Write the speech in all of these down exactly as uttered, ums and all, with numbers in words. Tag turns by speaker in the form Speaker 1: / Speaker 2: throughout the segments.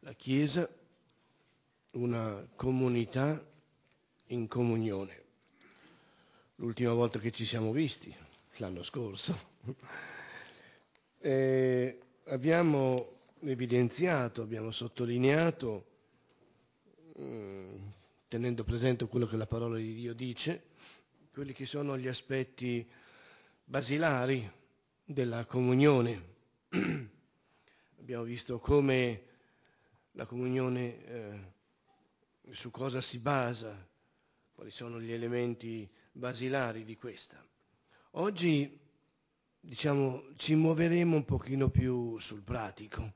Speaker 1: La Chiesa, una comunità in comunione. L'ultima volta che ci siamo visti, l'anno scorso, eh, abbiamo evidenziato, abbiamo sottolineato, mh, tenendo presente quello che la parola di Dio dice, quelli che sono gli aspetti basilari della comunione. Abbiamo visto come la comunione, eh, su cosa si basa, quali sono gli elementi basilari di questa. Oggi, diciamo, ci muoveremo un pochino più sul pratico.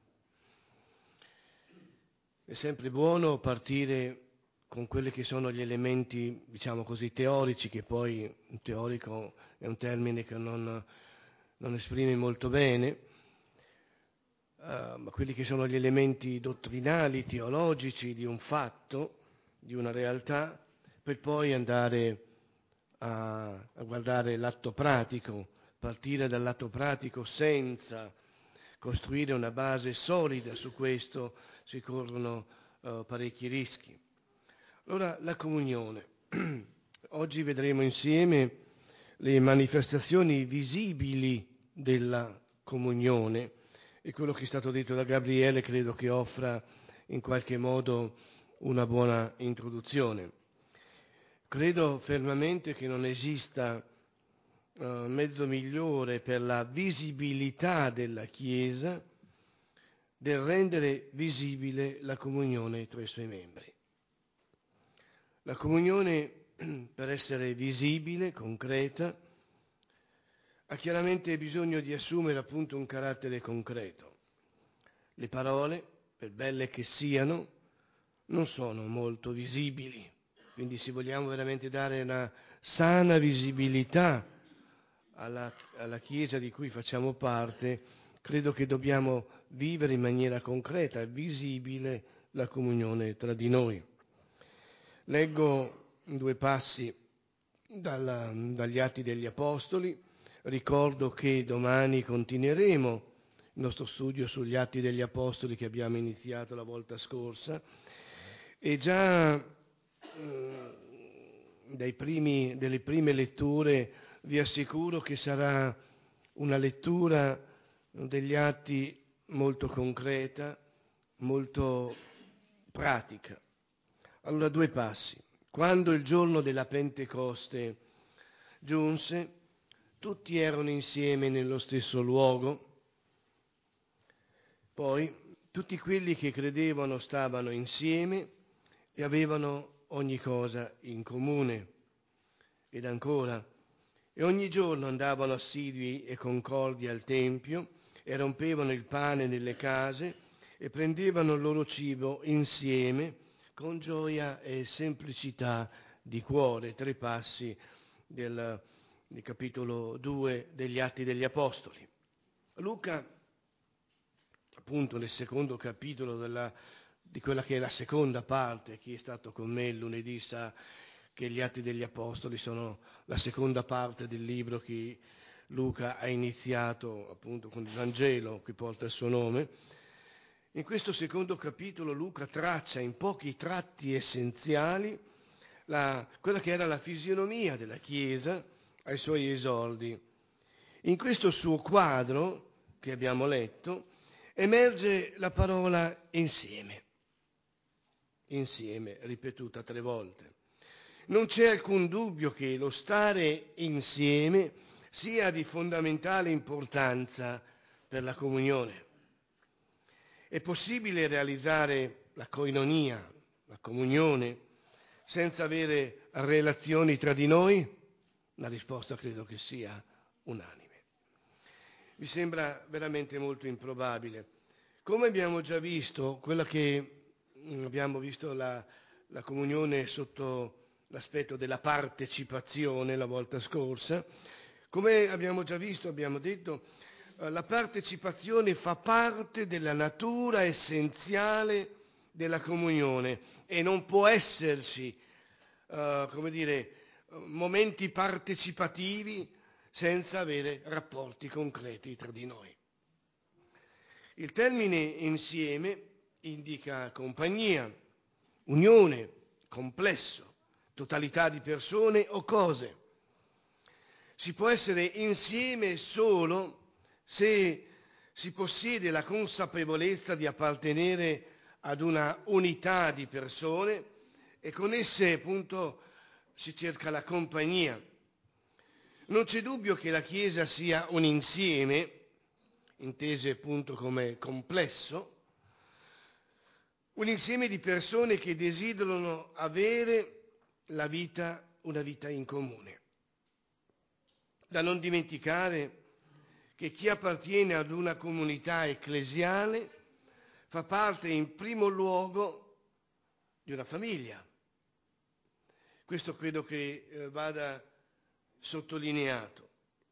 Speaker 1: È sempre buono partire con quelli che sono gli elementi, diciamo così, teorici, che poi teorico è un termine che non, non esprime molto bene, uh, ma quelli che sono gli elementi dottrinali, teologici di un fatto, di una realtà, per poi andare a, a guardare l'atto pratico, partire dall'atto pratico senza costruire una base solida. Su questo si corrono uh, parecchi rischi. Allora, la comunione. Oggi vedremo insieme le manifestazioni visibili della comunione, e quello che è stato detto da Gabriele credo che offra in qualche modo una buona introduzione. Credo fermamente che non esista uh, mezzo migliore per la visibilità della Chiesa del rendere visibile la comunione tra i suoi membri. La comunione, per essere visibile, concreta, ha chiaramente bisogno di assumere appunto un carattere concreto. Le parole, per belle che siano, non sono molto visibili, quindi se vogliamo veramente dare una sana visibilità alla, alla Chiesa di cui facciamo parte, credo che dobbiamo vivere in maniera concreta e visibile la comunione tra di noi. Leggo due passi dalla, dagli Atti degli Apostoli. Ricordo che domani continueremo il nostro studio sugli Atti degli Apostoli che abbiamo iniziato la volta scorsa, e già eh, dai primi, delle prime letture vi assicuro che sarà una lettura degli Atti molto concreta, molto pratica. Allora, due passi. Quando il giorno della Pentecoste giunse, tutti erano insieme nello stesso luogo. Poi tutti quelli che credevano stavano insieme e avevano ogni cosa in comune. Ed ancora, e ogni giorno andavano assidui e concordi al Tempio e rompevano il pane nelle case e prendevano il loro cibo insieme con gioia e semplicità di cuore. Tre passi del, del capitolo due degli Atti degli Apostoli. Luca, appunto nel secondo capitolo della, di quella che è la seconda parte, chi è stato con me il lunedì sa che gli Atti degli Apostoli sono la seconda parte del libro che Luca ha iniziato appunto con il Vangelo che porta il suo nome. In questo secondo capitolo Luca traccia in pochi tratti essenziali la, quella che era la fisionomia della Chiesa ai suoi esordi. In questo suo quadro che abbiamo letto emerge la parola insieme, insieme, ripetuta tre volte. Non c'è alcun dubbio che lo stare insieme sia di fondamentale importanza per la comunione. È possibile realizzare la koinonia, la comunione, senza avere relazioni tra di noi? La risposta credo che sia unanime. Mi sembra veramente molto improbabile. Come abbiamo già visto, quella che abbiamo visto la, la comunione sotto l'aspetto della partecipazione la volta scorsa, come abbiamo già visto, abbiamo detto, la partecipazione fa parte della natura essenziale della comunione e non può esserci, uh, come dire, momenti partecipativi senza avere rapporti concreti tra di noi. Il termine insieme indica compagnia, unione, complesso, totalità di persone o cose. Si può essere insieme solo se si possiede la consapevolezza di appartenere ad una unità di persone e con esse appunto si cerca la compagnia. Non c'è dubbio che la Chiesa sia un insieme, intese appunto come complesso, un insieme di persone che desiderano avere la vita, una vita in comune. Da non dimenticare che chi appartiene ad una comunità ecclesiale fa parte in primo luogo di una famiglia. Questo credo che eh, vada sottolineato.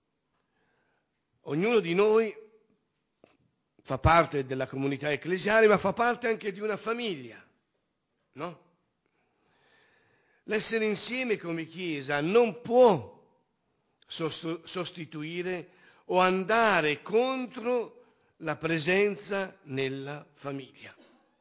Speaker 1: Ognuno di noi fa parte della comunità ecclesiale, ma fa parte anche di una famiglia, no? L'essere insieme come Chiesa non può sostituire o andare contro la presenza nella famiglia.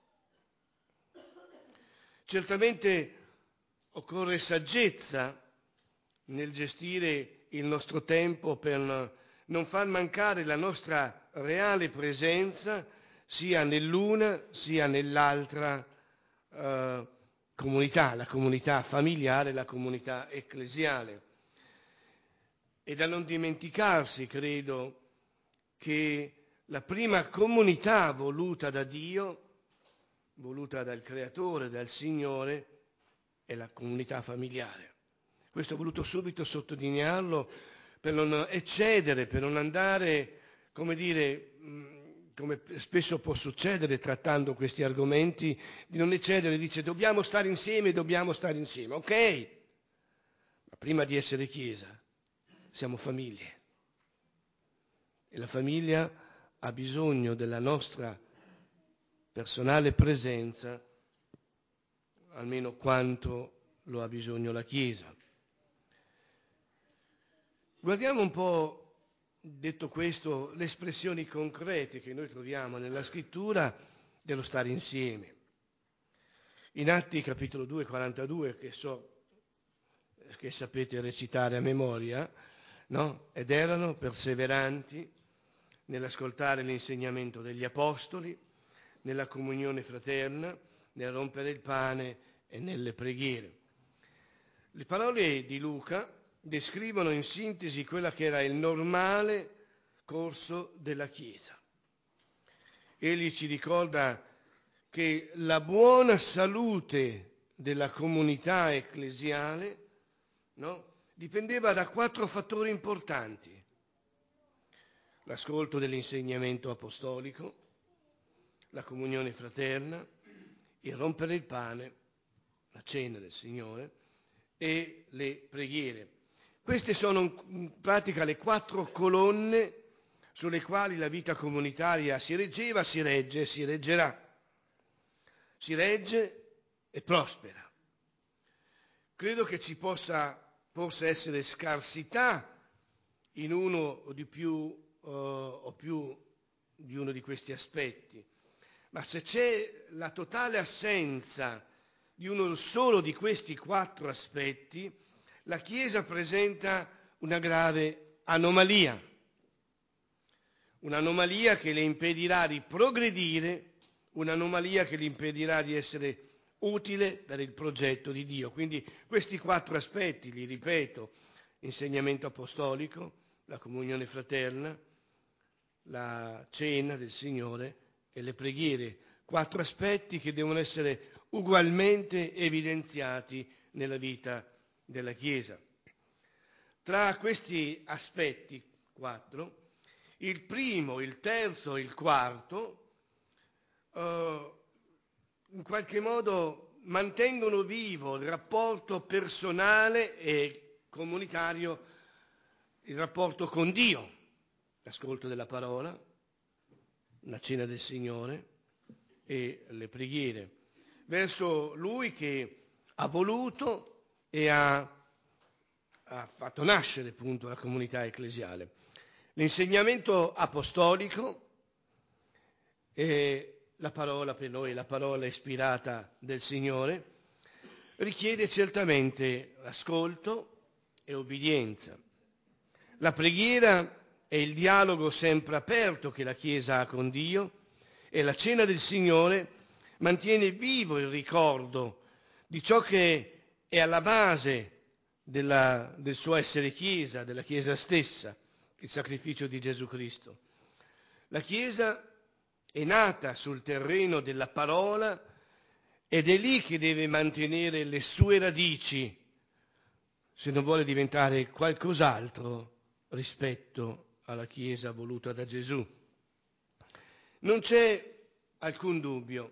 Speaker 1: Certamente occorre saggezza nel gestire il nostro tempo per non far mancare la nostra reale presenza sia nell'una sia nell'altra eh, comunità, la comunità familiare, la comunità ecclesiale. E da non dimenticarsi, credo, che la prima comunità voluta da Dio, voluta dal Creatore, dal Signore, è la comunità familiare. Questo ho voluto subito sottolinearlo per non eccedere, per non andare, come dire, come spesso può succedere trattando questi argomenti, di non eccedere, dice dobbiamo stare insieme, dobbiamo stare insieme, ok? Ma prima di essere Chiesa siamo famiglie e la famiglia ha bisogno della nostra personale presenza almeno quanto lo ha bisogno la Chiesa. Guardiamo un po', detto questo, le espressioni concrete che noi troviamo nella Scrittura dello stare insieme. In Atti capitolo due, quarantadue, che so che sapete recitare a memoria, no? Ed erano perseveranti nell'ascoltare l'insegnamento degli apostoli, nella comunione fraterna, nel rompere il pane e nelle preghiere. Le parole di Luca descrivono in sintesi quella che era il normale corso della Chiesa. Egli ci ricorda che la buona salute della comunità ecclesiale, no, dipendeva da quattro fattori importanti: l'ascolto dell'insegnamento apostolico, la comunione fraterna, il rompere il pane, la cena del Signore e le preghiere. Queste sono in pratica le quattro colonne sulle quali la vita comunitaria si reggeva, si regge e si reggerà. Si regge e prospera. Credo che ci possa, possa essere scarsità in uno o di più uh, o più di uno di questi aspetti, ma se c'è la totale assenza di uno solo di questi quattro aspetti, la Chiesa presenta una grave anomalia, un'anomalia che le impedirà di progredire, un'anomalia che le impedirà di essere utile per il progetto di Dio. Quindi questi quattro aspetti, li ripeto: insegnamento apostolico, la comunione fraterna, la cena del Signore e le preghiere. Quattro aspetti che devono essere ugualmente evidenziati nella vita della Chiesa. Tra questi aspetti, quattro, il primo, il terzo e il quarto eh, in qualche modo mantengono vivo il rapporto personale e comunitario, il rapporto con Dio, l'ascolto della parola, la cena del Signore e le preghiere, verso Lui che ha voluto e ha, ha fatto nascere appunto la comunità ecclesiale. L'insegnamento apostolico è la parola per noi, la parola ispirata del Signore, richiede certamente ascolto e obbedienza. La preghiera è il dialogo sempre aperto che la Chiesa ha con Dio e la cena del Signore mantiene vivo il ricordo di ciò che è alla base della, del suo essere Chiesa, della Chiesa stessa, il sacrificio di Gesù Cristo. La Chiesa è nata sul terreno della parola ed è lì che deve mantenere le sue radici se non vuole diventare qualcos'altro rispetto alla Chiesa voluta da Gesù. Non c'è alcun dubbio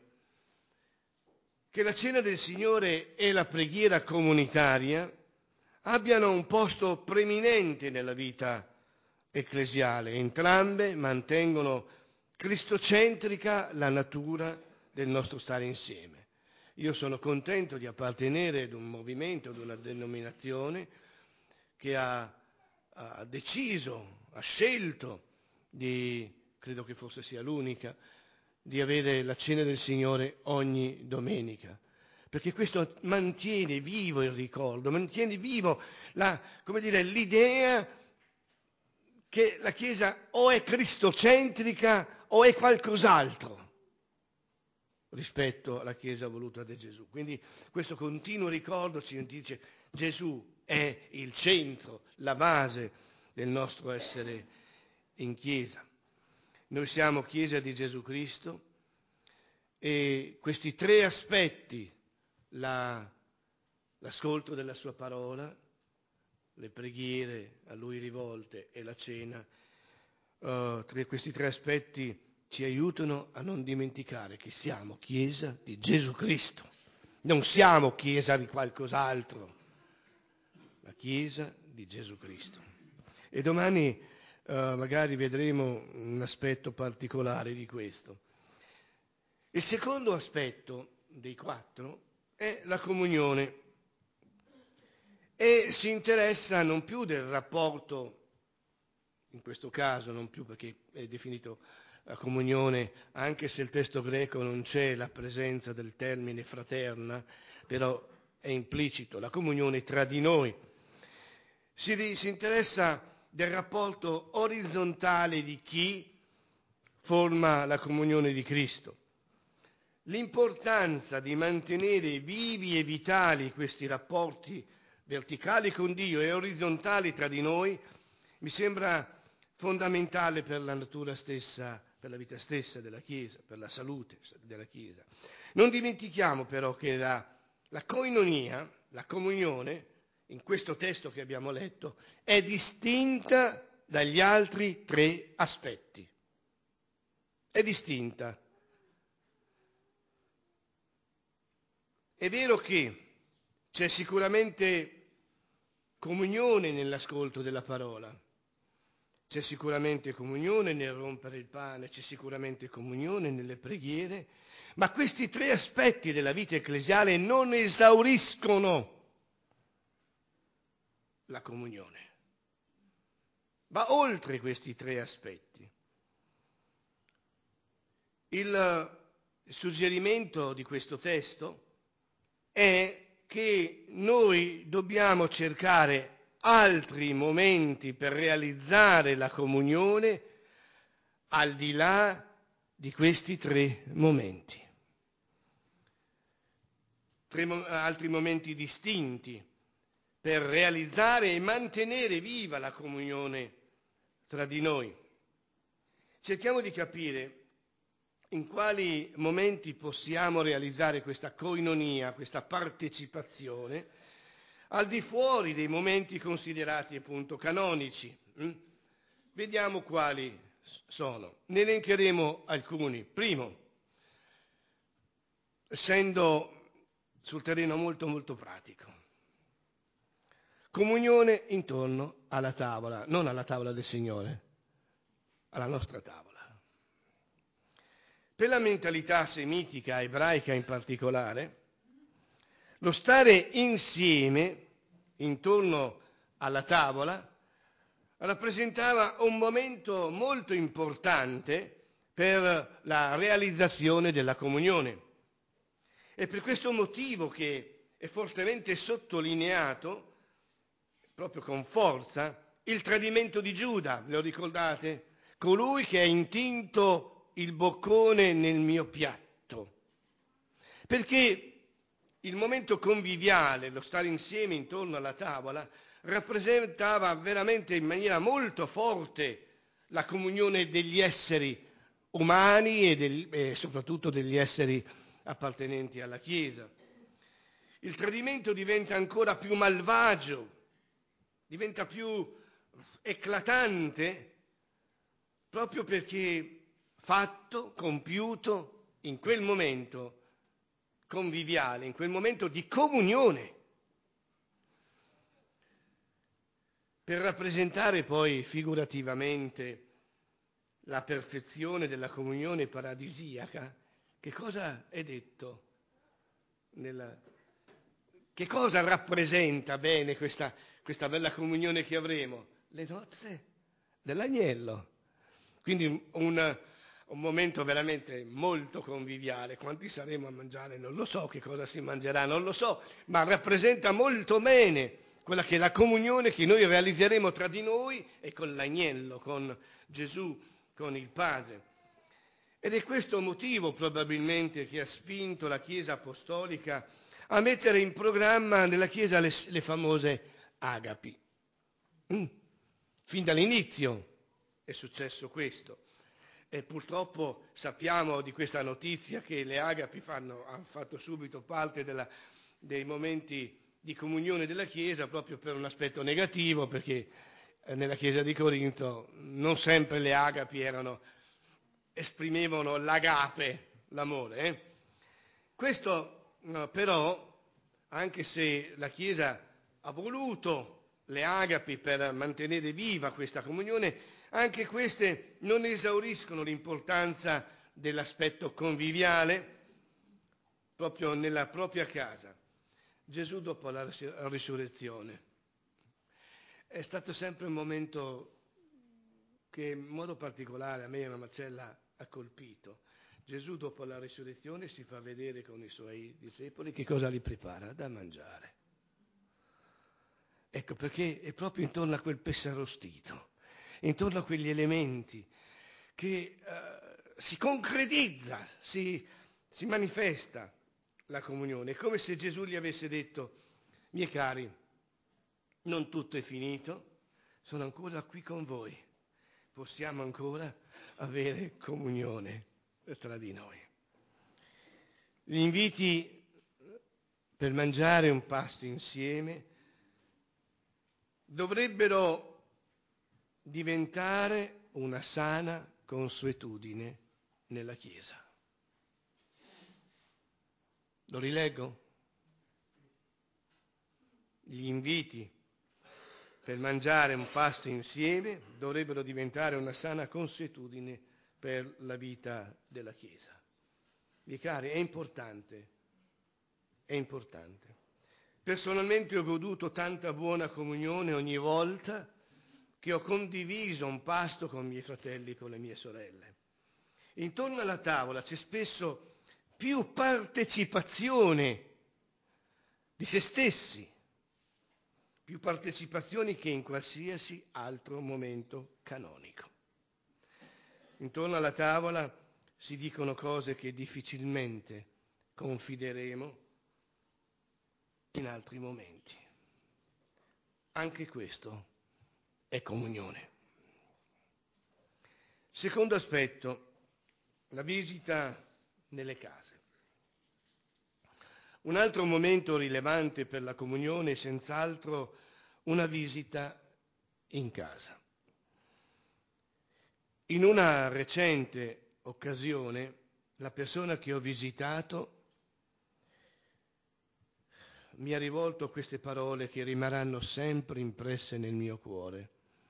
Speaker 1: che la cena del Signore e la preghiera comunitaria abbiano un posto preminente nella vita ecclesiale. Entrambe mantengono cristocentrica la natura del nostro stare insieme. Io sono contento di appartenere ad un movimento, ad una denominazione che ha, ha deciso, ha scelto di, credo che forse sia l'unica, di avere la cena del Signore ogni domenica, perché questo mantiene vivo il ricordo, mantiene vivo la, come dire, l'idea che la Chiesa o è cristocentrica o è qualcos'altro rispetto alla Chiesa voluta da Gesù. Quindi questo continuo ricordo ci dice: Gesù è il centro, la base del nostro essere in Chiesa. Noi siamo Chiesa di Gesù Cristo e questi tre aspetti, la, l'ascolto della sua parola, le preghiere a Lui rivolte e la cena, uh, tre, questi tre aspetti ci aiutano a non dimenticare che siamo Chiesa di Gesù Cristo, non siamo Chiesa di qualcos'altro, la Chiesa di Gesù Cristo. E domani uh, magari vedremo un aspetto particolare di questo. Il secondo aspetto dei quattro è la comunione e si interessa non più del rapporto, in questo caso non più perché è definito la comunione, anche se il testo greco non c'è la presenza del termine fraterna, però è implicito, la comunione tra di noi. Si, si interessa del rapporto orizzontale di chi forma la comunione di Cristo. L'importanza di mantenere vivi e vitali questi rapporti verticali con Dio e orizzontali tra di noi mi sembra fondamentale per la natura stessa, per la vita stessa della Chiesa, per la salute della Chiesa. Non dimentichiamo però che la, la koinonia, la comunione, in questo testo che abbiamo letto, è distinta dagli altri tre aspetti. È distinta. È vero che c'è sicuramente comunione nell'ascolto della parola, c'è sicuramente comunione nel rompere il pane, c'è sicuramente comunione nelle preghiere, ma questi tre aspetti della vita ecclesiale non esauriscono la comunione. Va oltre questi tre aspetti. Il suggerimento di questo testo è che noi dobbiamo cercare altri momenti per realizzare la comunione al di là di questi tre momenti. Tre mo- altri momenti distinti per realizzare e mantenere viva la comunione tra di noi. Cerchiamo di capire in quali momenti possiamo realizzare questa koinonia, questa partecipazione, al di fuori dei momenti considerati appunto canonici. Mm? Vediamo quali sono. Ne elencheremo alcuni. Primo, essendo sul terreno molto molto pratico, comunione intorno alla tavola, non alla tavola del Signore, alla nostra tavola. Per la mentalità semitica, ebraica in particolare, lo stare insieme intorno alla tavola rappresentava un momento molto importante per la realizzazione della comunione. È per questo motivo che è fortemente sottolineato, proprio con forza, il tradimento di Giuda, lo ricordate? Colui che ha intinto il boccone nel mio piatto. Perché il momento conviviale, lo stare insieme intorno alla tavola, rappresentava veramente in maniera molto forte la comunione degli esseri umani e, del, e soprattutto degli esseri appartenenti alla Chiesa. Il tradimento diventa ancora più malvagio, diventa più eclatante, proprio perché fatto, compiuto in quel momento conviviale, in quel momento di comunione, per rappresentare poi figurativamente la perfezione della comunione paradisiaca. Che cosa è detto? Nella... Che cosa rappresenta bene questa, questa bella comunione che avremo? Le nozze dell'agnello. Quindi un, un momento veramente molto conviviale. Quanti saremo a mangiare? Non lo so che cosa si mangerà, non lo so, ma rappresenta molto bene quella che è la comunione che noi realizzeremo tra di noi e con l'agnello, con Gesù, con il Padre. Ed è questo motivo probabilmente che ha spinto la Chiesa apostolica a mettere in programma nella Chiesa le, le famose agapi. Mm. Fin dall'inizio è successo questo. E purtroppo sappiamo di questa notizia che le agapi fanno, hanno fatto subito parte della, dei momenti di comunione della Chiesa proprio per un aspetto negativo, perché eh, nella Chiesa di Corinto non sempre le agapi erano, esprimevano l'agape, l'amore. Eh? Questo no, però, anche se la Chiesa ha voluto le agapi per mantenere viva questa comunione, anche queste non esauriscono l'importanza dell'aspetto conviviale proprio nella propria casa. Gesù dopo la risurrezione è stato sempre un momento che in modo particolare a me e a Marcella ha colpito. Gesù dopo la risurrezione si fa vedere con i suoi discepoli che cosa li prepara? Da mangiare. Ecco perché è proprio intorno a quel pesce arrostito, intorno a quegli elementi che uh, si concretizza, si, si manifesta la comunione. È come se Gesù gli avesse detto: miei cari, non tutto è finito, sono ancora qui con voi, possiamo ancora avere comunione tra di noi. Gli inviti per mangiare un pasto insieme dovrebbero diventare una sana consuetudine nella Chiesa. Lo rileggo? Gli inviti per mangiare un pasto insieme dovrebbero diventare una sana consuetudine per la vita della Chiesa. Miei cari, è importante, è importante. Personalmente ho goduto tanta buona comunione ogni volta che ho condiviso un pasto con i miei fratelli e con le mie sorelle. Intorno alla tavola c'è spesso più partecipazione di se stessi, più partecipazioni che in qualsiasi altro momento canonico. Intorno alla tavola si dicono cose che difficilmente confideremo in altri momenti. Anche questo è comunione. Secondo aspetto, la visita nelle case. Un altro momento rilevante per la comunione è senz'altro una visita in casa. In una recente occasione, la persona che ho visitato mi ha rivolto queste parole che rimarranno sempre impresse nel mio cuore.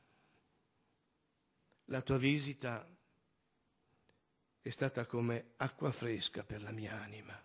Speaker 1: La tua visita è stata come acqua fresca per la mia anima.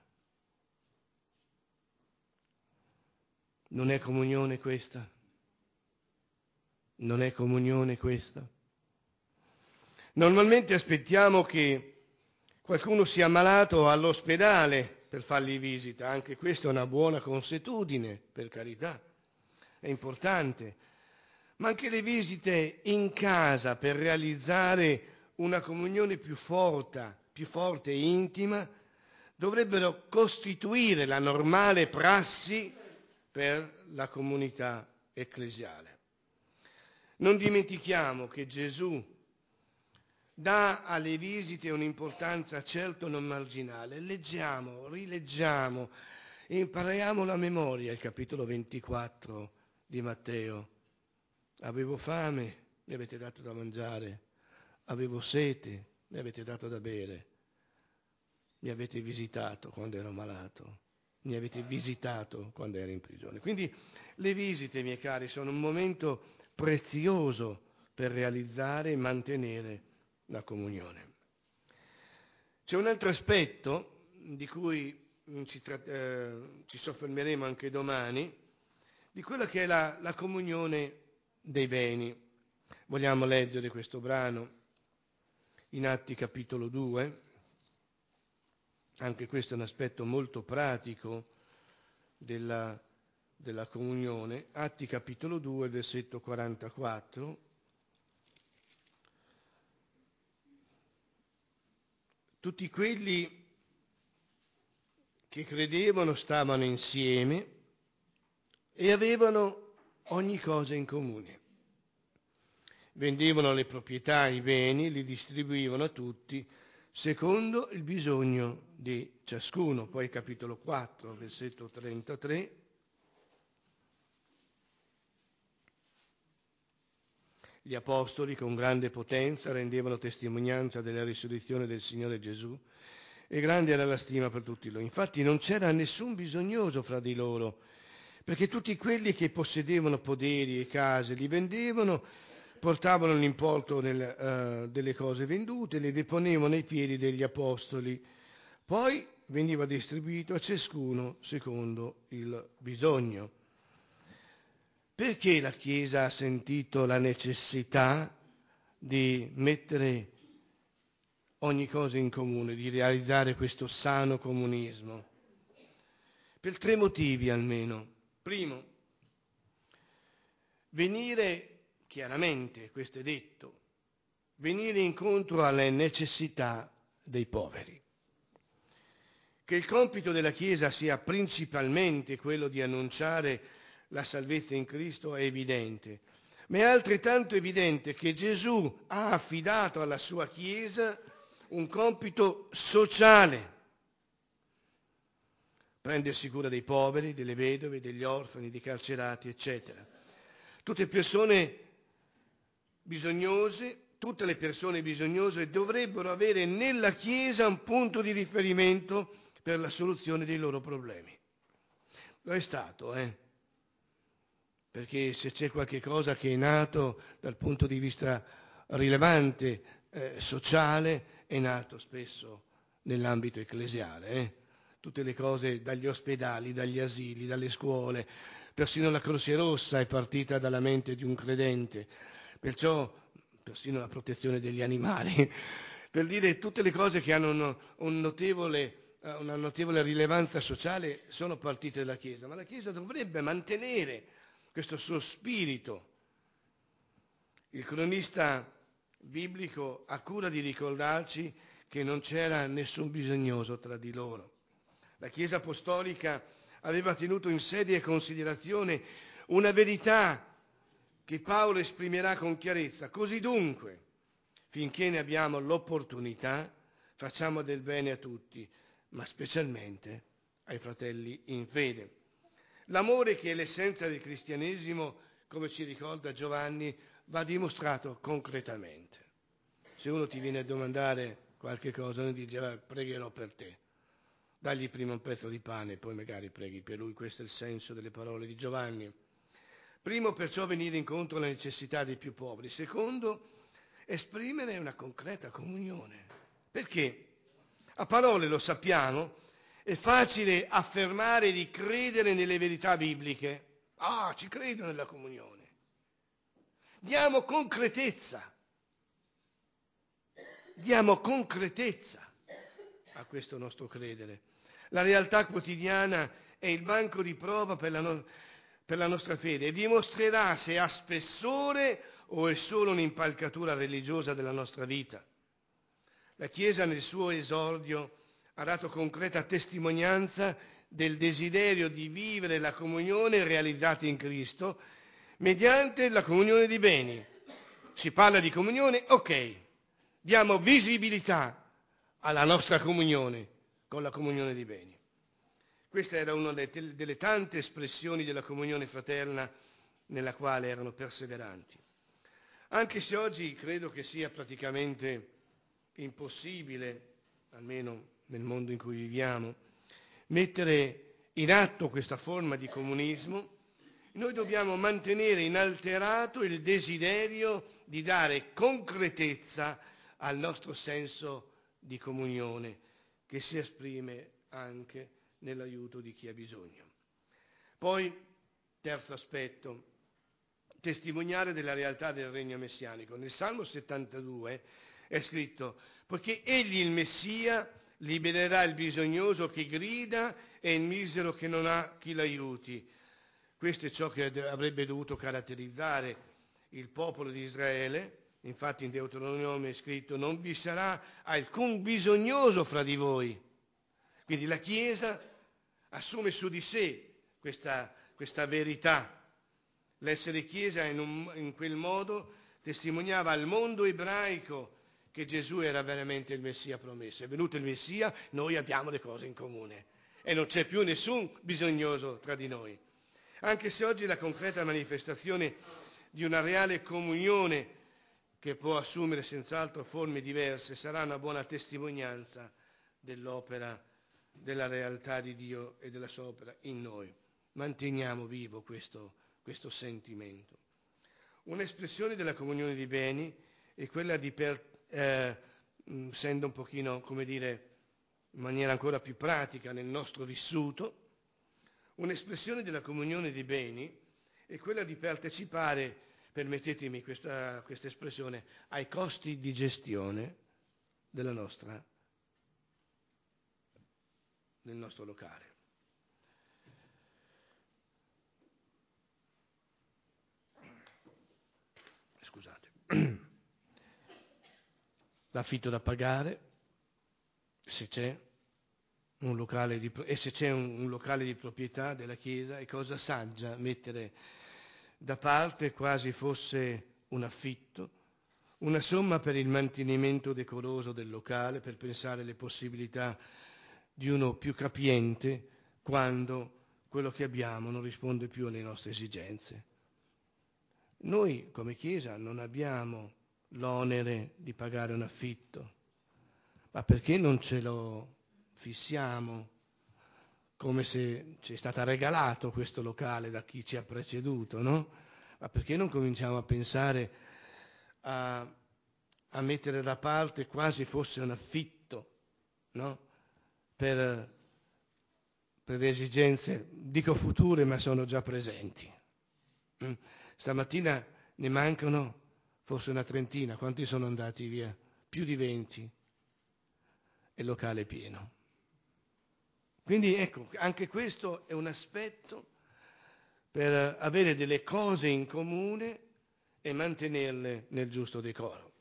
Speaker 1: Non è comunione questa? Non è comunione questa? Normalmente aspettiamo che qualcuno sia malato all'ospedale per fargli visita, anche questa è una buona consuetudine, per carità, è importante, ma anche le visite in casa per realizzare una comunione più forte, più forte e intima, dovrebbero costituire la normale prassi per la comunità ecclesiale. Non dimentichiamo che Gesù dà alle visite un'importanza certo non marginale. Leggiamo, rileggiamo, impariamo la memoria il capitolo ventiquattro di Matteo. Avevo fame, mi avete dato da mangiare, avevo sete, mi avete dato da bere, mi avete visitato quando ero malato, mi avete visitato quando ero in prigione. Quindi le visite, miei cari, sono un momento prezioso per realizzare e mantenere la comunione. C'è un altro aspetto di cui ci, tra- eh, ci soffermeremo anche domani, di quella che è la, la comunione dei beni. Vogliamo leggere questo brano in Atti capitolo due, anche questo è un aspetto molto pratico della, della comunione. Atti capitolo due, versetto quarantaquattro. Tutti quelli che credevano stavano insieme e avevano ogni cosa in comune. Vendevano le proprietà, i beni, li distribuivano a tutti secondo il bisogno di ciascuno. Poi capitolo quattro, versetto trentatré. Gli apostoli con grande potenza rendevano testimonianza della risurrezione del Signore Gesù e grande era la stima per tutti loro. Infatti non c'era nessun bisognoso fra di loro, perché tutti quelli che possedevano poderi e case li vendevano, portavano l'importo nel, uh, delle cose vendute, le deponevano ai piedi degli apostoli. Poi veniva distribuito a ciascuno secondo il bisogno. Perché la Chiesa ha sentito la necessità di mettere ogni cosa in comune, di realizzare questo sano comunismo? Per tre motivi almeno. Primo, venire, chiaramente, questo è detto, venire incontro alle necessità dei poveri. Che il compito della Chiesa sia principalmente quello di annunciare la salvezza in Cristo è evidente, ma è altrettanto evidente che Gesù ha affidato alla sua Chiesa un compito sociale. Prendersi cura dei poveri, delle vedove, degli orfani, dei carcerati, eccetera. Tutte persone bisognose, tutte le persone bisognose dovrebbero avere nella Chiesa un punto di riferimento per la soluzione dei loro problemi. Lo è stato, eh? Perché se c'è qualche cosa che è nato dal punto di vista rilevante, eh, sociale, è nato spesso nell'ambito ecclesiale, eh? Tutte le cose dagli ospedali, dagli asili, dalle scuole, persino la Croce Rossa è partita dalla mente di un credente, perciò persino la protezione degli animali, per dire tutte le cose che hanno un, un notevole, una notevole rilevanza sociale sono partite dalla Chiesa, ma la Chiesa dovrebbe mantenere questo suo spirito. Il cronista biblico ha cura di ricordarci che non c'era nessun bisognoso tra di loro. La Chiesa apostolica aveva tenuto in seria considerazione una verità che Paolo esprimerà con chiarezza. Così dunque, finché ne abbiamo l'opportunità, facciamo del bene a tutti, ma specialmente ai fratelli in fede. L'amore, che è l'essenza del cristianesimo, come ci ricorda Giovanni, va dimostrato concretamente. Se uno ti viene a domandare qualche cosa, non dice pregherò per te. Dagli prima un pezzo di pane, poi magari preghi per lui. Questo è il senso delle parole di Giovanni. Primo, perciò, venire incontro alle necessità dei più poveri. Secondo, esprimere una concreta comunione. Perché? A parole, lo sappiamo, è facile affermare di credere nelle verità bibliche. Ah, ci credo nella comunione. Diamo concretezza. diamo concretezza a questo nostro credere. La realtà quotidiana è il banco di prova per la, no- per la nostra fede e dimostrerà se ha spessore o è solo un'impalcatura religiosa della nostra vita. La Chiesa nel suo esordio ha dato concreta testimonianza del desiderio di vivere la comunione realizzata in Cristo mediante la comunione di beni. Si parla di comunione, ok, diamo visibilità alla nostra comunione con la comunione di beni. Questa era una delle tante espressioni della comunione fraterna nella quale erano perseveranti. Anche se oggi credo che sia praticamente impossibile, almeno nel mondo in cui viviamo, mettere in atto questa forma di comunismo, noi dobbiamo mantenere inalterato il desiderio di dare concretezza al nostro senso di comunione, che si esprime anche nell'aiuto di chi ha bisogno. Poi, terzo aspetto, testimoniare della realtà del regno messianico. Nel Salmo settantadue è scritto: poiché egli il Messia libererà il bisognoso che grida e il misero che non ha chi l'aiuti. Questo è ciò che avrebbe dovuto caratterizzare il popolo di Israele. Infatti in Deuteronomio è scritto: non vi sarà alcun bisognoso fra di voi. Quindi la Chiesa assume su di sé questa, questa verità. L'essere Chiesa in, un, in quel modo testimoniava al mondo ebraico che Gesù era veramente il Messia promesso. È venuto il Messia, noi abbiamo le cose in comune e non c'è più nessun bisognoso tra di noi. Anche se oggi la concreta manifestazione di una reale comunione, che può assumere senz'altro forme diverse, sarà una buona testimonianza dell'opera, della realtà di Dio e della sua opera in noi. Manteniamo vivo questo, questo sentimento. Un'espressione della comunione di beni è quella di, per, eh, essendo un pochino, come dire, in maniera ancora più pratica nel nostro vissuto, un'espressione della comunione di beni è quella di partecipare, permettetemi questa, questa espressione, ai costi di gestione della nostra, del nostro locale. Scusate. L'affitto da pagare, se c'è un locale di, e se c'è un, un locale di proprietà della Chiesa, è cosa saggia mettere da parte, quasi fosse un affitto, una somma per il mantenimento decoroso del locale, per pensare alle possibilità di uno più capiente quando quello che abbiamo non risponde più alle nostre esigenze. Noi come Chiesa non abbiamo l'onere di pagare un affitto, ma perché non ce lo fissiamo come se ci è stato regalato questo locale da chi ci ha preceduto, no? Ma perché non cominciamo a pensare a, a mettere da parte quasi fosse un affitto, no? Per, per le esigenze, dico future, ma sono già presenti. Mm. Stamattina ne mancano forse una trentina. Quanti sono andati via? Più di venti. E il locale è pieno. Quindi ecco, anche questo è un aspetto per avere delle cose in comune e mantenerle nel giusto decoro.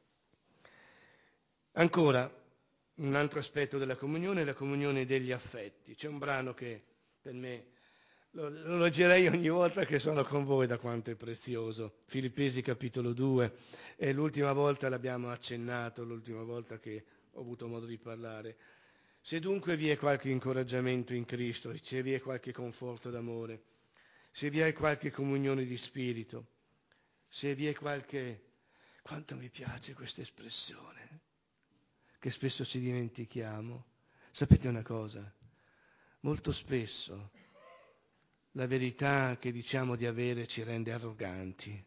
Speaker 1: Ancora, un altro aspetto della comunione è la comunione degli affetti. C'è un brano che per me lo, lo leggerei ogni volta che sono con voi, da quanto è prezioso. Filippesi capitolo due, e l'ultima volta l'abbiamo accennato, l'ultima volta che ho avuto modo di parlare. Se dunque vi è qualche incoraggiamento in Cristo, se vi è qualche conforto d'amore, se vi è qualche comunione di spirito, se vi è qualche... Quanto mi piace questa espressione, che spesso ci dimentichiamo. Sapete una cosa? Molto spesso la verità che diciamo di avere ci rende arroganti.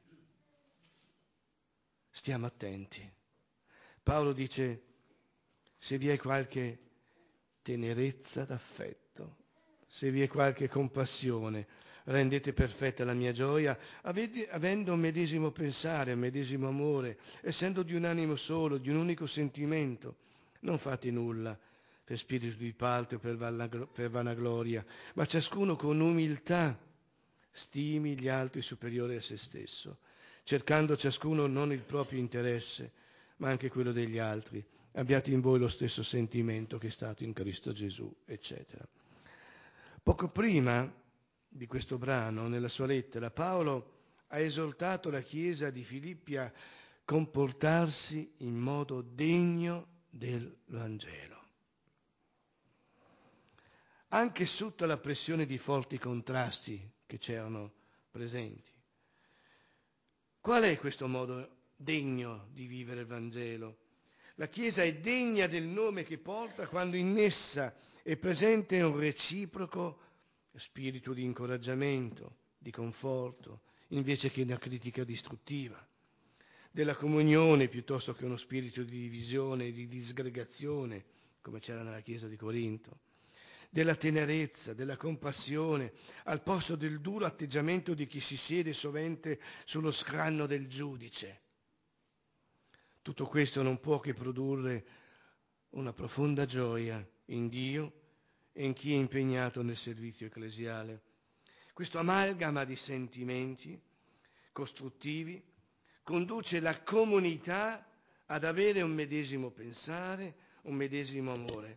Speaker 1: Stiamo attenti. Paolo dice: se vi è qualche tenerezza d'affetto, se vi è qualche compassione, rendete perfetta la mia gioia, avete, avendo un medesimo pensare, un medesimo amore, essendo di un animo solo, di un unico sentimento. Non fate nulla per spirito di palto o per, vanaglo- per vanagloria, ma ciascuno con umiltà stimi gli altri superiori a se stesso, cercando ciascuno non il proprio interesse, ma anche quello degli altri. Abbiate in voi lo stesso sentimento che è stato in Cristo Gesù, eccetera. Poco prima di questo brano, nella sua lettera, Paolo ha esortato la Chiesa di Filippi a comportarsi in modo degno del Vangelo. Anche sotto la pressione di forti contrasti che c'erano presenti. Qual è questo modo degno di vivere il Vangelo? La Chiesa è degna del nome che porta quando in essa è presente un reciproco spirito di incoraggiamento, di conforto, invece che una critica distruttiva, della comunione piuttosto che uno spirito di divisione e di disgregazione, come c'era nella Chiesa di Corinto, della tenerezza, della compassione, al posto del duro atteggiamento di chi si siede sovente sullo scranno del giudice. Tutto questo non può che produrre una profonda gioia in Dio e in chi è impegnato nel servizio ecclesiale. Questo amalgama di sentimenti costruttivi conduce la comunità ad avere un medesimo pensare, un medesimo amore.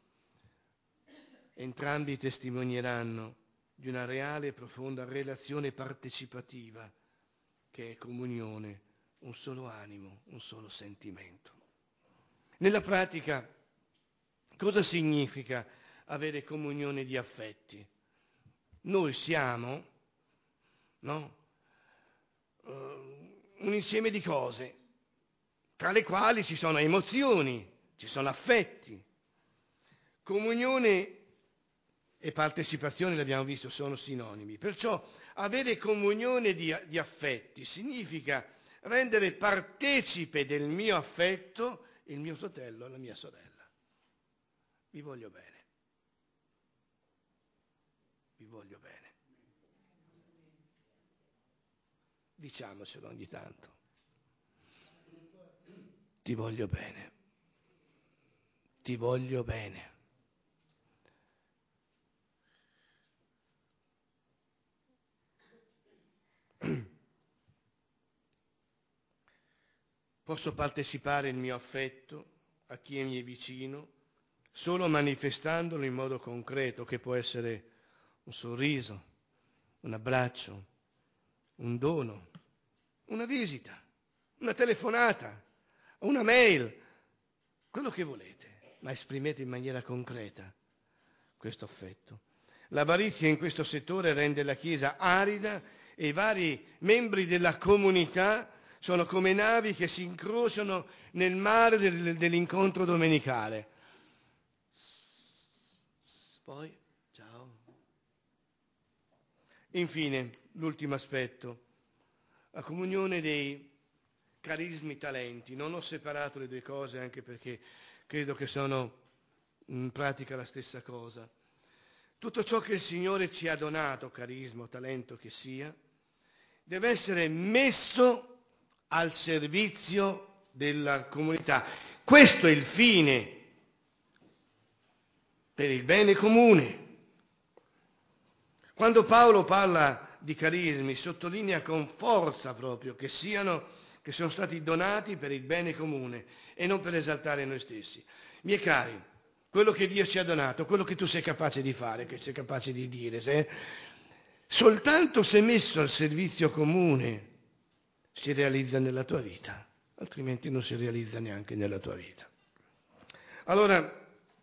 Speaker 1: Entrambi testimonieranno di una reale e profonda relazione partecipativa che è comunione, un solo animo, un solo sentimento. Nella pratica, cosa significa avere comunione di affetti? Noi siamo, no, uh, un insieme di cose, tra le quali ci sono emozioni, ci sono affetti. Comunione e partecipazione, l'abbiamo visto, sono sinonimi. Perciò avere comunione di, di affetti significa rendere partecipe del mio affetto il mio fratello e la mia sorella. Vi voglio bene. Vi voglio bene. Diciamocelo ogni tanto. Ti voglio bene. Ti voglio bene. Posso partecipare il mio affetto a chi è mio vicino solo manifestandolo in modo concreto, che può essere un sorriso, un abbraccio, un dono, una visita, una telefonata, una mail, quello che volete, ma esprimete in maniera concreta questo affetto. L'avarizia in questo settore rende la Chiesa arida e i vari membri della comunità sono come navi che si incrociano nel mare del, dell'incontro domenicale. Poi, ciao. Infine, l'ultimo aspetto, la comunione dei carismi talenti. Non ho separato le due cose anche perché credo che sono in pratica la stessa cosa. Tutto ciò che il Signore ci ha donato, carisma o talento che sia, deve essere messo al servizio della comunità. Questo è il fine per il bene comune. Quando Paolo parla di carismi, sottolinea con forza proprio che siano, che sono stati donati per il bene comune e non per esaltare noi stessi. Miei cari, quello che Dio ci ha donato, quello che tu sei capace di fare, che sei capace di dire, se, soltanto se messo al servizio comune si realizza nella tua vita, altrimenti non si realizza neanche nella tua vita. Allora,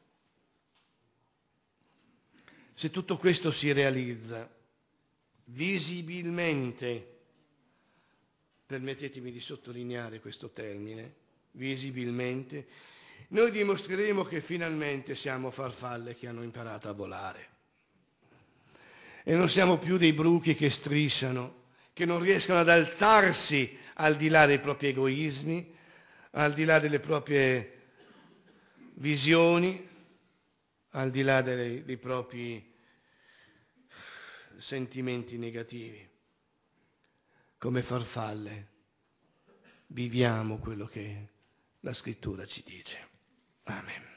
Speaker 1: se tutto questo si realizza visibilmente, permettetemi di sottolineare questo termine, visibilmente, noi dimostreremo che finalmente siamo farfalle che hanno imparato a volare. E non siamo più dei bruchi che strisciano, che non riescono ad alzarsi al di là dei propri egoismi, al di là delle proprie visioni, al di là dei, dei propri sentimenti negativi, come farfalle. Viviamo quello che la Scrittura ci dice. Amen.